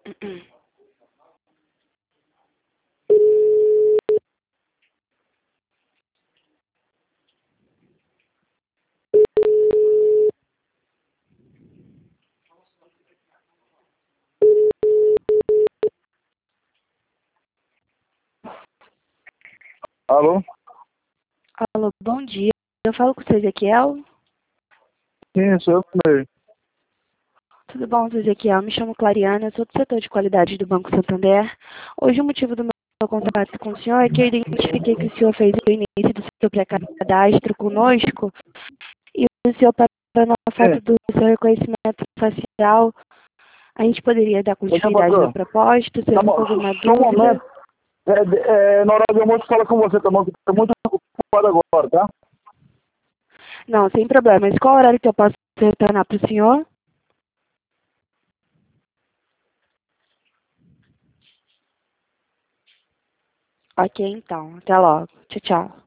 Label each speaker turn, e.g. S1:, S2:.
S1: Alô?
S2: Alô, bom dia. Eu falo com o seu Ezequiel.
S1: Sim, sou eu mesmo.
S2: Tudo bom, seu Ezequiel? Me chamo Clariana, eu sou do setor de qualidade do Banco Santander. Hoje o motivo do meu contato com o senhor é que eu identifiquei que o senhor fez o início do seu pré-cadastro conosco e o senhor parou na foto do seu reconhecimento facial. A gente poderia dar continuidade na proposta? O senhor
S1: Tá
S2: ficou
S1: bom,
S2: com alguma
S1: só um
S2: dúvida?
S1: momento. Na hora do almoço fala com você, tá bom? Estou muito ocupado agora, tá?
S2: Não, sem problema. Mas qual horário que eu posso retornar para o senhor? Ok, então. Até logo. Tchau, tchau.